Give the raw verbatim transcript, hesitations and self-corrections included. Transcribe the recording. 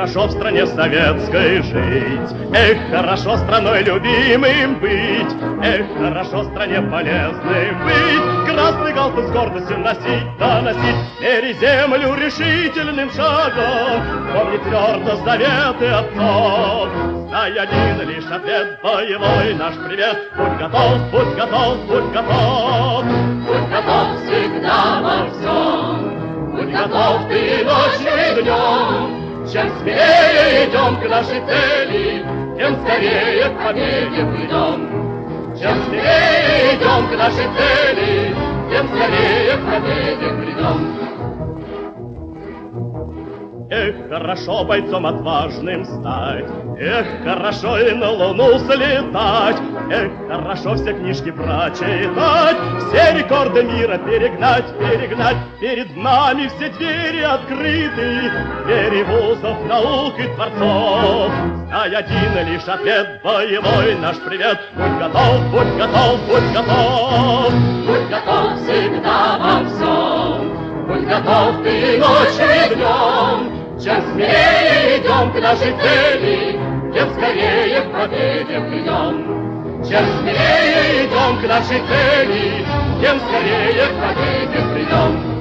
хорошо в стране советской жить, эх, хорошо страной любимым быть, эх, хорошо в стране полезным быть, красный галстук с гордостью носить, да носить, мери землю решительным шагом, помни твердо заветы отцов. Знай один лишь ответ боевой, наш привет, будь готов, будь готов, будь готов. Будь готов всегда во всем, будь готов ты ночью и днем. Чем смелее идем к нашей цели, тем скорее к победе придем. Чем смелее идем к нашей цели, тем скорее к победе придем. Эх, хорошо бойцом отважным стать, эх, хорошо и на луну слетать, эх, хорошо все книжки прочитать, все рекорды мира перегнать, перегнать, перед нами все двери открыты, двери вузов, наук и творцов. Знай один лишь ответ боевой, наш привет, будь готов, будь готов, будь готов. Будь готов всегда во всем, будь готов ты ночью и днем. Чем смелее идем к нашей цели, тем скорее к победе придем. Чем смелее идем к нашей цели, тем скорее к победе придем.